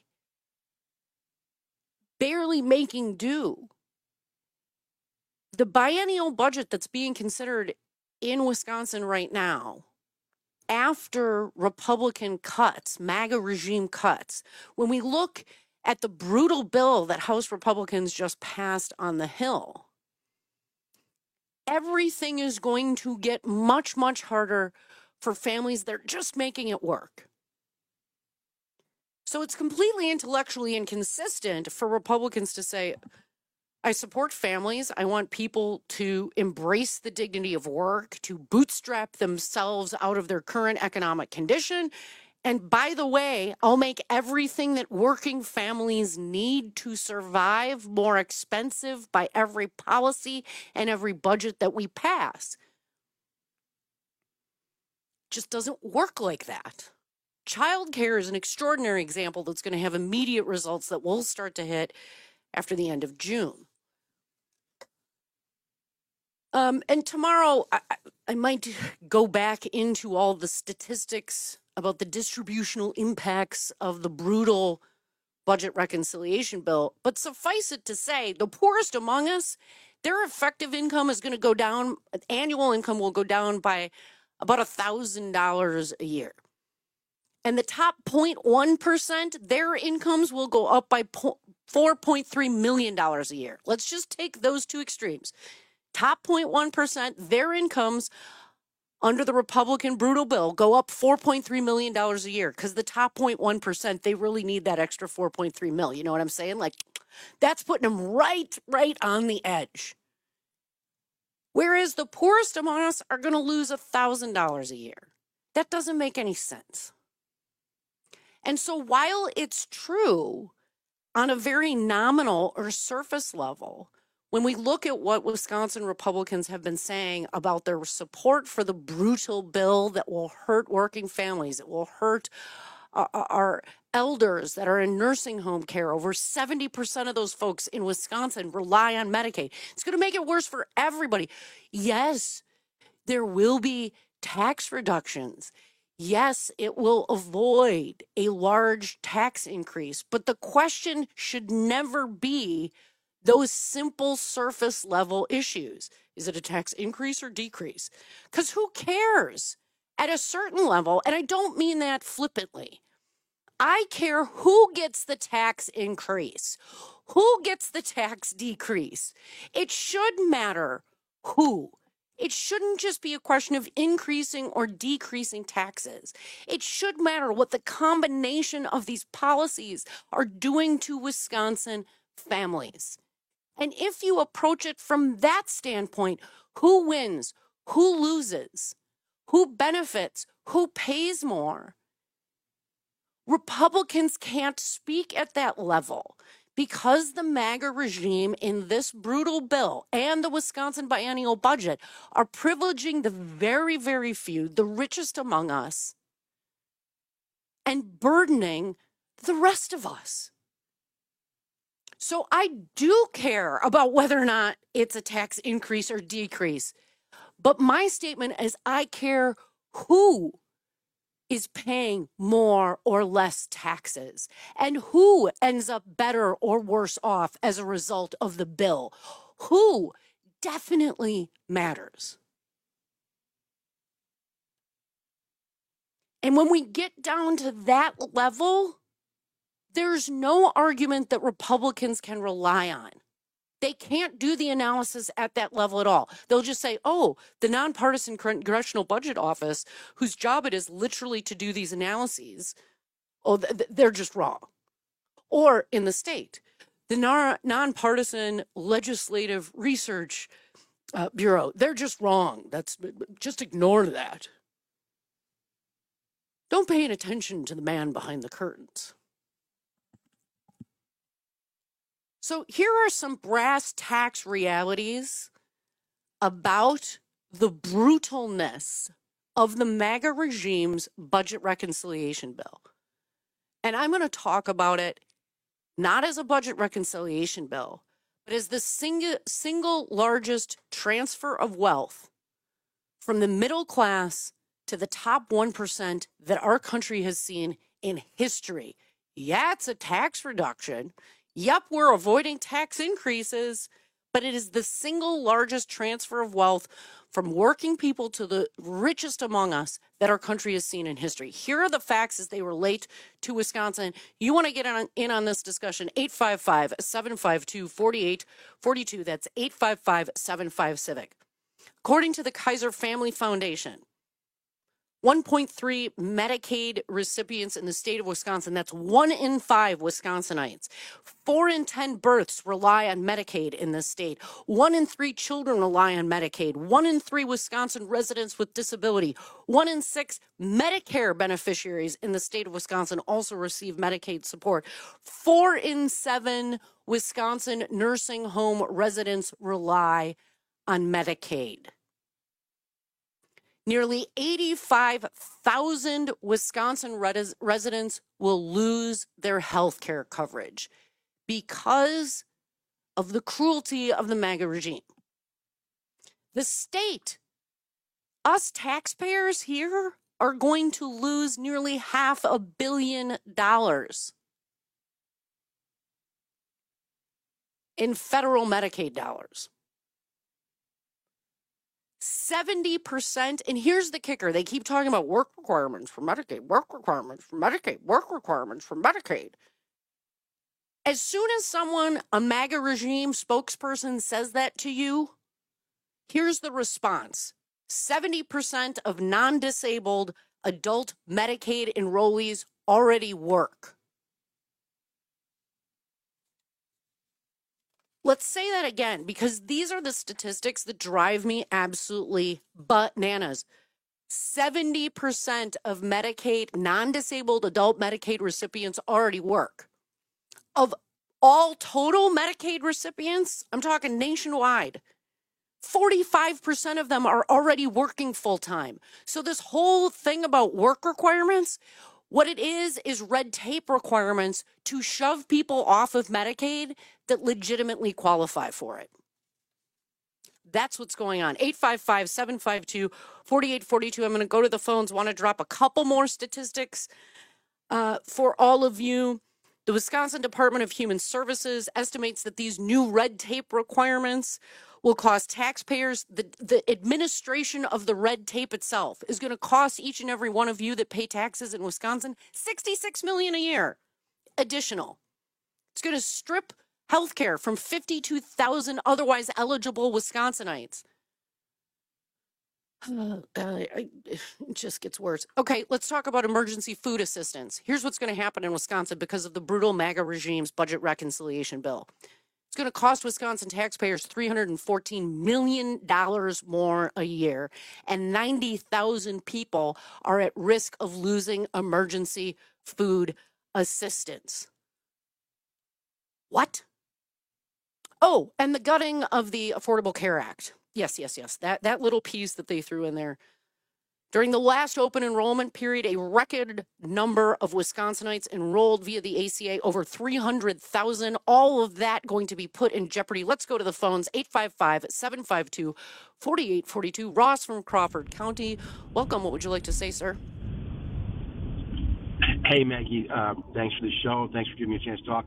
barely making do, the biennial budget that's being considered in Wisconsin right now, after Republican cuts, MAGA regime cuts, when we look at the brutal bill that House Republicans just passed on the Hill, everything is going to get much, much harder for families that are just making it work. So it's completely intellectually inconsistent for Republicans to say, I support families. I want people to embrace the dignity of work, to bootstrap themselves out of their current economic condition. And by the way, I'll make everything that working families need to survive more expensive by every policy and every budget that we pass. Just doesn't work like that. Childcare is an extraordinary example that's going to have immediate results that will start to hit after the end of June. And tomorrow, I might go back into all the statistics about the distributional impacts of the brutal budget reconciliation bill. But suffice it to say, the poorest among us, their effective income is going to go down. Annual income will go down by about $1,000 a year. And the top 0.1%, their incomes will go up by $4.3 million a year. Let's just take those two extremes. Top 0.1%, their incomes under the Republican brutal bill go up $4.3 million a year, because the top 0.1%, they really need that extra $4.3 million. You know what I'm saying? Like, that's putting them right on the edge. Whereas the poorest among us are going to lose $1,000 a year. That doesn't make any sense. And so while it's true on a very nominal or surface level, when we look at what Wisconsin Republicans have been saying about their support for the brutal bill that will hurt working families, it will hurt our elders that are in nursing home care. Over 70% of those folks in Wisconsin rely on Medicaid. It's going to make it worse for everybody. Yes, there will be tax reductions. Yes, it will avoid a large tax increase. But the question should never be those simple surface level issues. Is it a tax increase or decrease? Because who cares at a certain level? And I don't mean that flippantly. I care who gets the tax increase, who gets the tax decrease. It should matter who. It shouldn't just be a question of increasing or decreasing taxes. It should matter what the combination of these policies are doing to Wisconsin families. And if you approach it from that standpoint, who wins, who loses, who benefits, who pays more? Republicans can't speak at that level because the MAGA regime in this brutal bill and the Wisconsin biennial budget are privileging the very, very few, the richest among us, and burdening the rest of us. So I do care about whether or not it's a tax increase or decrease. But my statement is I care who is paying more or less taxes and who ends up better or worse off as a result of the bill. Who definitely matters. And when we get down to that level, there's no argument that Republicans can rely on. They can't do the analysis at that level at all. They'll just say, oh, the nonpartisan Congressional Budget Office, whose job it is literally to do these analyses, oh, they're just wrong. Or in the state, the nonpartisan Legislative Research Bureau, they're just wrong. Just ignore that. Don't pay any attention to the man behind the curtains. So here are some brass tacks realities about the brutalness of the MAGA regime's budget reconciliation bill. And I'm going to talk about it not as a budget reconciliation bill, It is the single largest transfer of wealth from the middle class to the top 1% that our country has seen in history. Yeah, it's a tax reduction. Yep, we're avoiding tax increases, but it is the single largest transfer of wealth from working people to the richest among us that our country has seen in history. Here are the facts as they relate to Wisconsin. You want to get in on this discussion, 855-752-4842. That's 855-75-CIVIC. According to the Kaiser Family Foundation, 1.3 Medicaid recipients in the state of Wisconsin. That's 1 in 5 Wisconsinites. 4 in 10 births rely on Medicaid in this state. 1 in 3 children rely on Medicaid. 1 in 3 Wisconsin residents with disability. 1 in 6 Medicare beneficiaries in the state of Wisconsin also receive Medicaid support. 4 in 7 Wisconsin nursing home residents rely on Medicaid. Nearly 85,000 Wisconsin residents will lose their health care coverage because of the cruelty of the MAGA regime. The state, us taxpayers here, are going to lose nearly $500 million in federal Medicaid dollars. 70%, and here's the kicker. They keep talking about work requirements for Medicaid, work requirements for Medicaid, work requirements for Medicaid. As soon as a MAGA regime spokesperson says that to you, here's the response. 70% of non-disabled adult Medicaid enrollees already work. Let's say that again, because these are the statistics that drive me absolutely bananas. 70% of Medicaid, non-disabled adult Medicaid recipients already work. Of all total Medicaid recipients, I'm talking nationwide, 45% of them are already working full-time. So this whole thing about work requirements, what it is red tape requirements to shove people off of Medicaid that legitimately qualify for it. That's what's going on. 855-752-4842. I'm going to go to the phones. Want to drop a couple more statistics for all of you. The Wisconsin Department of Human Services estimates that these new red tape requirements will cost taxpayers, the administration of the red tape itself is going to cost each and every one of you that pay taxes in Wisconsin $66 million a year additional. It's going to strip health care from 52,000 otherwise eligible Wisconsinites. It just gets worse. Okay, let's talk about emergency food assistance. Here's what's going to happen in Wisconsin because of the brutal MAGA regime's budget reconciliation bill. It's going to cost Wisconsin taxpayers $314 million more a year, and 90,000 people are at risk of losing emergency food assistance. What? Oh, and the gutting of the Affordable Care Act. Yes. That little piece that they threw in there. During the last open enrollment period, a record number of Wisconsinites enrolled via the ACA, over 300,000. All of that going to be put in jeopardy. Let's go to the phones, 855-752-4842. Ross from Crawford County. Welcome. What would you like to say, sir? Hey, Maggie. Thanks for the show. Thanks for giving me a chance to talk.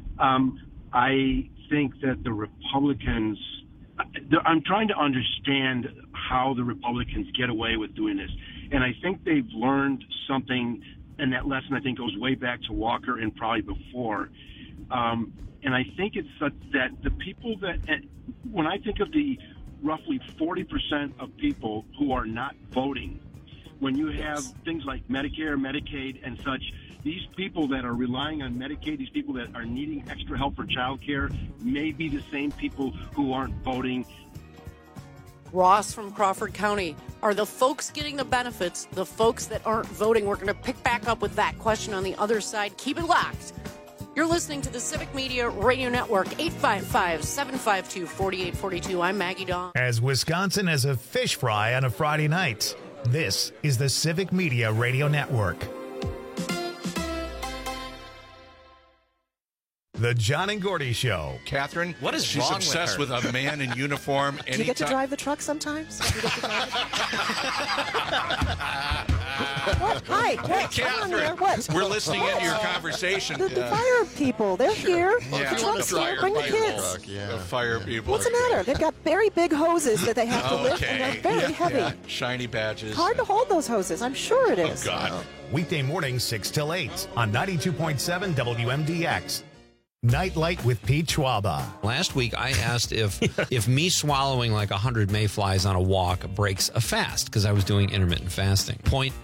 I think that the Republicans... I'm trying to understand how the Republicans get away with doing this. And I think they've learned something, and that lesson, I think, goes way back to Walker and probably before. And I think it's that the people that, when I think of the roughly 40% of people who are not voting, when you have things like Medicare, Medicaid, and such, these people that are relying on Medicaid, these people that are needing extra help for child care, may be the same people who aren't voting. Ross from Crawford County. Are the folks getting the benefits the folks that aren't voting? We're going to pick back up with that question on the other side. Keep it locked. You're listening to the Civic Media Radio Network, 855-752-4842. I'm Maggie Dawn. As Wisconsin as a fish fry on a Friday night, this is the Civic Media Radio Network. The John and Gordy Show. Catherine, what is she's wrong obsessed with with a man in uniform. Do you get to drive the truck sometimes? Do you get to drive it? What? Hi, Catherine, what? we're listening into your conversation. The fire people, they're here. Yeah, The truck's here. Bring the kids. The fire people. What's the matter? They've got very big hoses that they have to lift, and they're very heavy. Yeah. Shiny badges. Hard to hold those hoses. I'm sure it is. Oh, God. Weekday mornings 6 till 8 on 92.7 WMDX. Nightlight with Pete Schwaba. Last week, I asked if me swallowing like 100 mayflies on a walk breaks a fast, because I was doing intermittent fasting.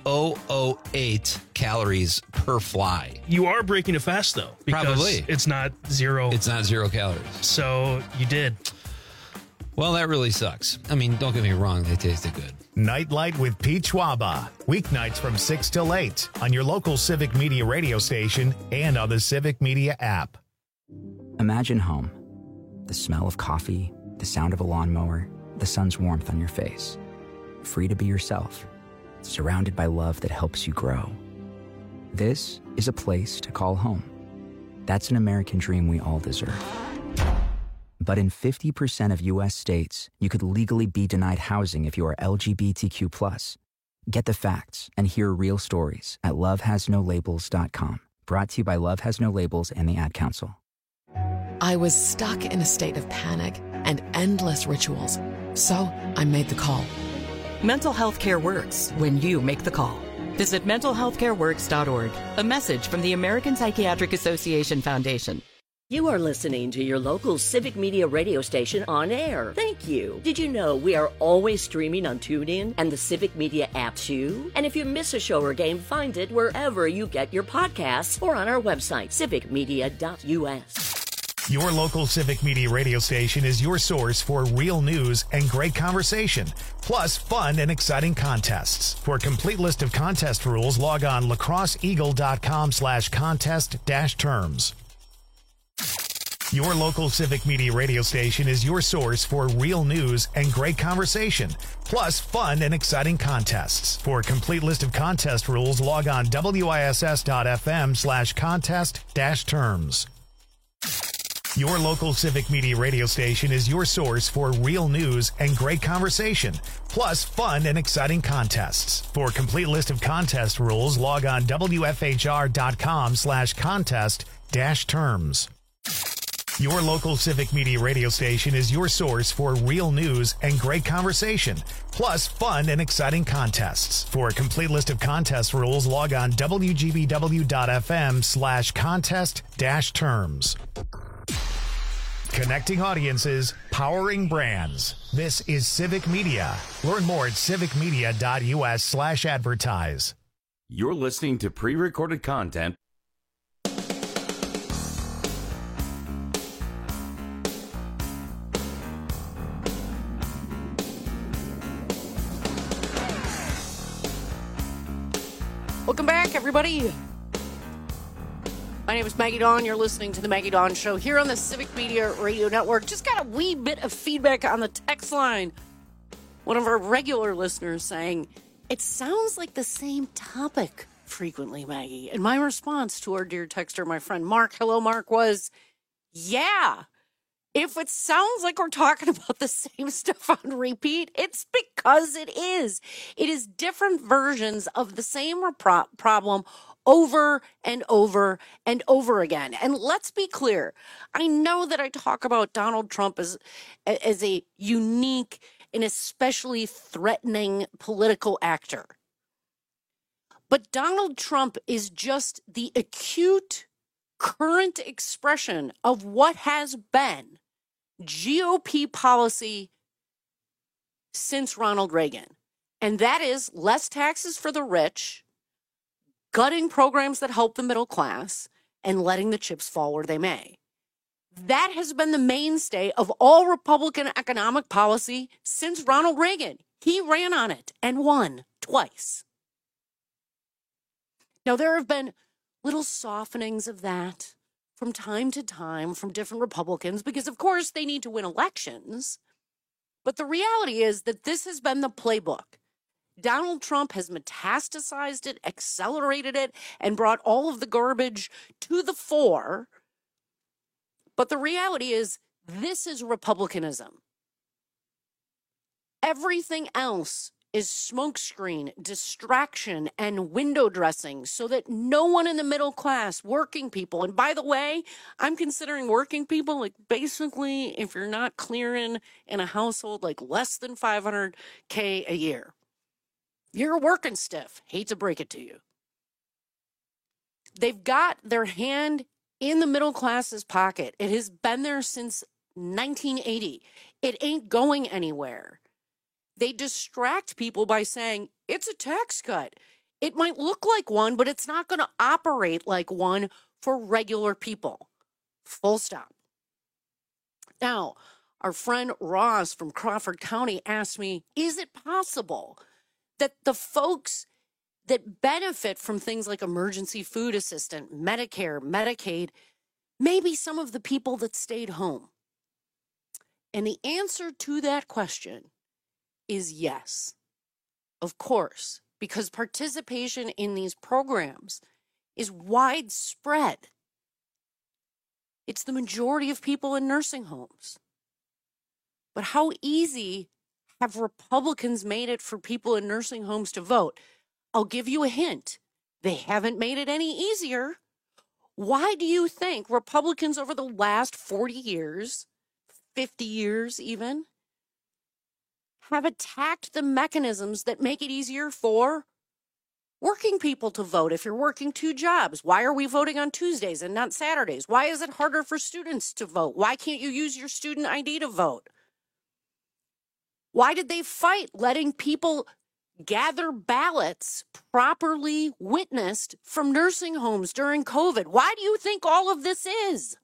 0.008 calories per fly. You are breaking a fast, though. Because Probably. It's not zero. It's not 0 calories. So you did. Well, that really sucks. I mean, don't get me wrong. They tasted good. Nightlight with Pete Schwaba. Weeknights from 6 till 8 on your local Civic Media radio station and on the Civic Media app. Imagine home. The smell of coffee, the sound of a lawnmower, the sun's warmth on your face. Free to be yourself, surrounded by love that helps you grow. This is a place to call home. That's an American dream we all deserve. But in 50% of U.S. states, you could legally be denied housing if you are LGBTQ+. Get the facts and hear real stories at lovehasnolabels.com. Brought to you by Love Has No Labels and the Ad Council. I was stuck in a state of panic and endless rituals. So I made the call. Mental health care works when you make the call. Visit mentalhealthcareworks.org. A message from the American Psychiatric Association Foundation. You are listening to your local Civic Media radio station on air. Thank you. Did you know we are always streaming on TuneIn and the Civic Media app too? And if you miss a show or game, find it wherever you get your podcasts or on our website, civicmedia.us. Your local Civic Media radio station is your source for real news and great conversation, plus fun and exciting contests. For a complete list of contest rules, log on lacrosseeagle.com/contest-terms. Your local Civic Media radio station is your source for real news and great conversation, plus fun and exciting contests. For a complete list of contest rules, log on wiss.fm/contest-terms. Your local Civic Media radio station is your source for real news and great conversation, plus fun and exciting contests. For a complete list of contest rules, log on wfhr.com/contest-terms. Your local Civic Media radio station is your source for real news and great conversation, plus fun and exciting contests. For a complete list of contest rules, log on wgbw.fm/contest-terms. Connecting audiences, powering brands. This is Civic Media. Learn more at civicmedia.us/advertise. You're listening to pre-recorded content. Welcome back, everybody. My name is Maggie Dawn. You're listening to the Maggie Dawn Show here on the Civic Media Radio Network. Just got a wee bit of feedback on the text line. One of our regular listeners saying, it sounds like the same topic frequently, Maggie. And my response to our dear texter, my friend Mark, hello, Mark, was, yeah. If it sounds like we're talking about the same stuff on repeat, it's because it is. It is different versions of the same problem over and over and over again. And let's be clear. I know that I talk about Donald Trump as a unique and especially threatening political actor. But Donald Trump is just the acute current expression of what has been GOP policy since Ronald Reagan. And that is less taxes for the rich, gutting programs that help the middle class, and letting the chips fall where they may. That has been the mainstay of all Republican economic policy since Ronald Reagan. He ran on it and won twice. Now, there have been little softenings of that from time to time from different Republicans because, of course, they need to win elections. But the reality is that this has been the playbook. Donald Trump has metastasized it, accelerated it, and brought all of the garbage to the fore But the reality is, this is Republicanism. Everything else is smokescreen, distraction, and window dressing so that no one in the middle class, working people, and by the way, I'm considering working people like basically if you're not clearing in a household like less than $500K a year, you're working stiff. Hate to break it to you. They've got their hand in the middle class's pocket. It has been there since 1980. It ain't going anywhere. They distract people by saying, it's a tax cut. It might look like one, but it's not going to operate like one for regular people. Full stop. Now, our friend Ross from Crawford County asked me, is it possible that the folks that benefit from things like emergency food assistance, Medicare, Medicaid, maybe some of the people that stayed home? And the answer to that question is yes, of course, because participation in these programs is widespread. It's the majority of people in nursing homes. But how easy have Republicans made it for people in nursing homes to vote? I'll give you a hint. They haven't made it any easier. Why do you think Republicans over the last 40 years, 50 years even, have attacked the mechanisms that make it easier for working people to vote if you're working two jobs? Why are we voting on Tuesdays and not Saturdays? Why is it harder for students to vote? Why can't you use your student ID to vote? Why did they fight letting people gather ballots properly witnessed from nursing homes during COVID? Why do you think all of this is?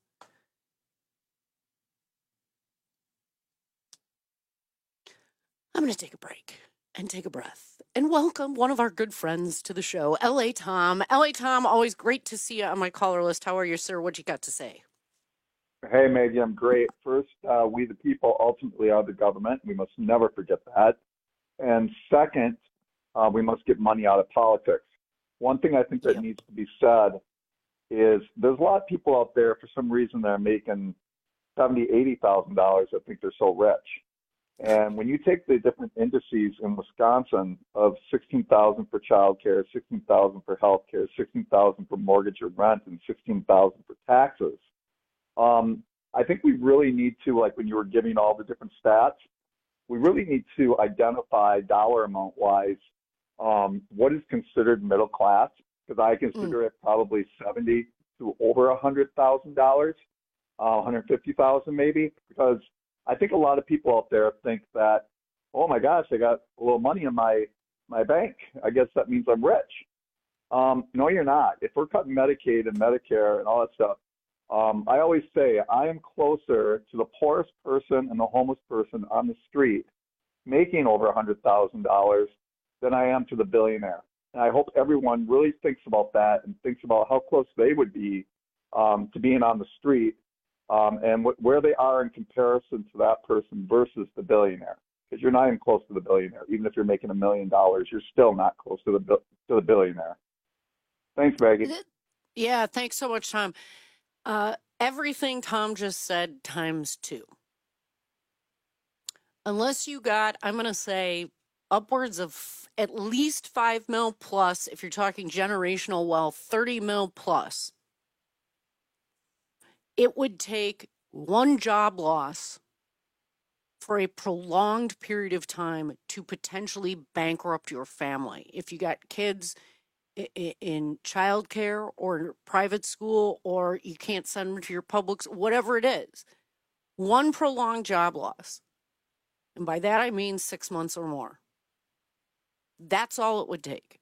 I'm going to take a break and take a breath and welcome one of our good friends to the show, L.A. Tom. L.A. Tom, always great to see you on my caller list. How are you, sir? What you got to say? Hey, Maggie, I'm great. First, we the people ultimately are the government. We must never forget that. And second, we must get money out of politics. One thing I think that needs to be said is there's a lot of people out there, for some reason, that are making $70,000, $80,000 that think they're so rich. And when you take the different indices in Wisconsin of $16,000 for child care, $16,000 for health care, $16,000 for mortgage or rent, and $16,000 for taxes, I think we really need to, like when you were giving all the different stats, we really need to identify dollar amount wise what is considered middle class, because I consider it probably $70,000 to over $100,000, $150,000 maybe, because I think a lot of people out there think that, oh my gosh, I got a little money in my bank. I guess that means I'm rich. No, you're not. If we're cutting Medicaid and Medicare and all that stuff, I always say I am closer to the poorest person and the homeless person on the street making over $100,000 than I am to the billionaire. And I hope everyone really thinks about that and thinks about how close they would be to being on the street. And where they are in comparison to that person versus the billionaire, because you're not even close to the billionaire. Even if you're making $1 million, you're still not close to the billionaire. Thanks, Maggie. Yeah, thanks so much, Tom. Everything Tom just said times two. Unless you got, I'm going to say, upwards of at least $5 million plus, if you're talking generational wealth, $30 million plus. It would take one job loss for a prolonged period of time to potentially bankrupt your family. If you got kids in childcare or private school, or you can't send them to your public, whatever it is, one prolonged job loss. And by that, I mean 6 months or more. That's all it would take.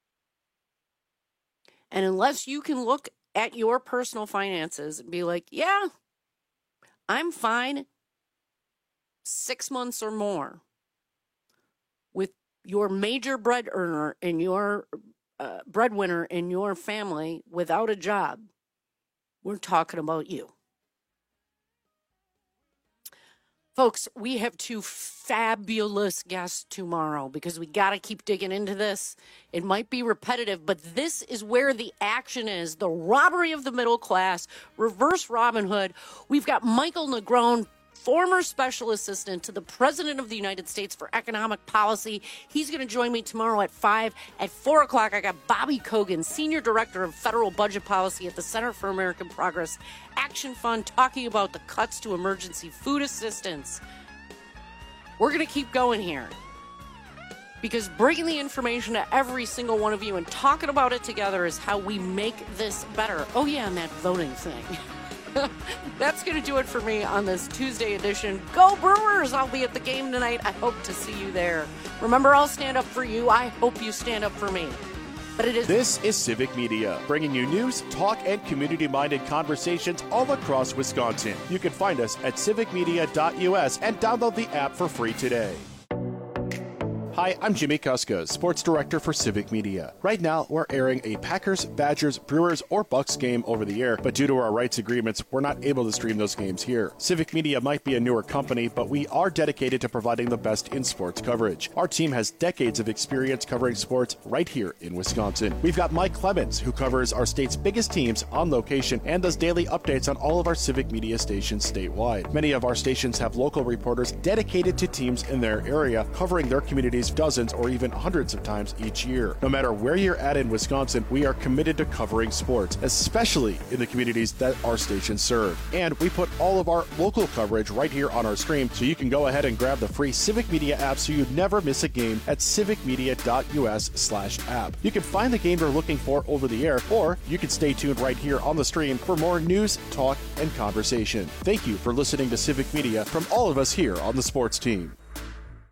And unless you can look at your personal finances and be like, yeah, I'm fine 6 months or more with your major bread earner and your breadwinner in your family without a job, we're talking about you. Folks, we have two fabulous guests tomorrow because we got to keep digging into this. It might be repetitive, but this is where the action is. The robbery of the middle class, reverse Robin Hood. We've got Michael Negron, former special assistant to the President of the United States for Economic Policy. He's going to join me tomorrow at 5. At 4 o'clock, I got Bobby Kogan, Senior Director of Federal Budget Policy at the Center for American Progress Action Fund, talking about the cuts to emergency food assistance. We're going to keep going here because bringing the information to every single one of you and talking about it together is how we make this better. Oh, yeah, and that voting thing. That's going to do it for me on this Tuesday edition. Go Brewers! I'll be at the game tonight. I hope to see you there. Remember, I'll stand up for you. I hope you stand up for me. But it is. This is Civic Media, bringing you news, talk, and community-minded conversations all across Wisconsin. You can find us at civicmedia.us and download the app for free today. Hi, I'm Jimmy Kuska, Sports Director for Civic Media. Right now, we're airing a Packers, Badgers, Brewers, or Bucks game over the air, but due to our rights agreements, we're not able to stream those games here. Civic Media might be a newer company, but we are dedicated to providing the best in sports coverage. Our team has decades of experience covering sports right here in Wisconsin. We've got Mike Clemens, who covers our state's biggest teams on location and does daily updates on all of our Civic Media stations statewide. Many of our stations have local reporters dedicated to teams in their area, covering their communities dozens or even hundreds of times each year. No matter where you're at in Wisconsin, we are committed to covering sports, especially in the communities that our stations serve. And we put all of our local coverage right here on our stream, so you can go ahead and grab the free Civic Media app so you never miss a game at civicmedia.us/app. You can find the game you're looking for over the air, or you can stay tuned right here on the stream for more news, talk, and conversation. Thank you for listening to Civic Media from all of us here on the sports team.